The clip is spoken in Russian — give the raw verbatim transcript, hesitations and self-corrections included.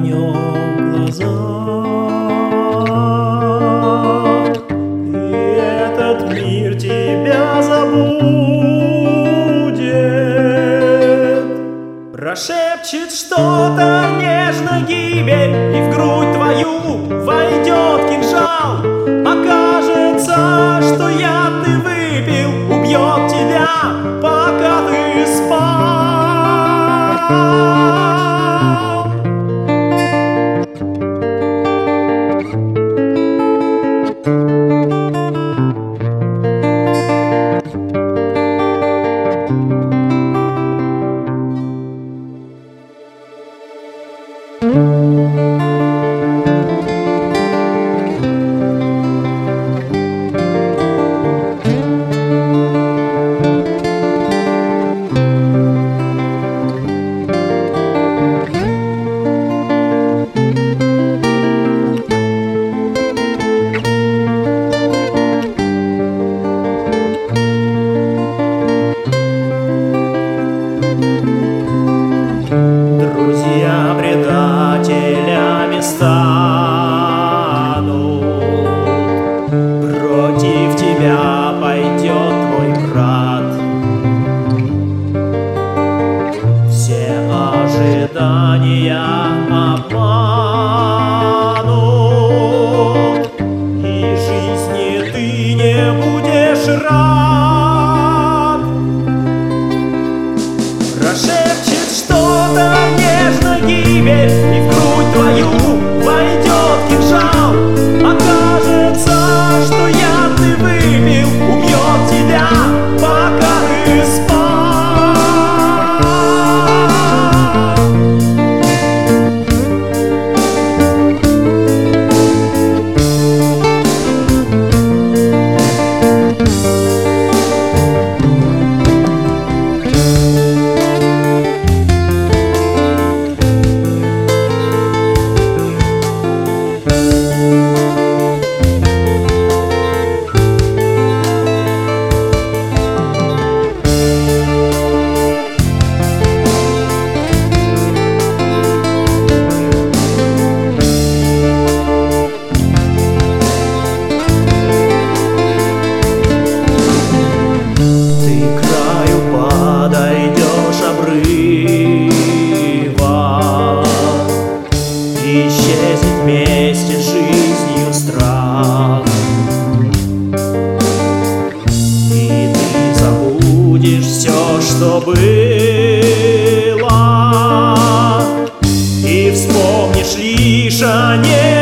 огнем глаза, и этот мир тебя забудет. Прошепчет что-то нежно гибель, и в грудь твою войдет кинжал. Окажется, что яд ты выпил, убьет тебя, пока ты спал. Друзья предателями станут, против тебя пойдет твой брат. Все ожидания обманут, и жизни ты не будешь рад. Прошепчет что-то нежно гибель, и в грудь твою войдет кинжал. Окажется, что яд ты выпил, убьет тебя, пока ты спал. Исчезнет вместе с жизнью страх, и ты забудешь все, что было, и вспомнишь лишь о ней.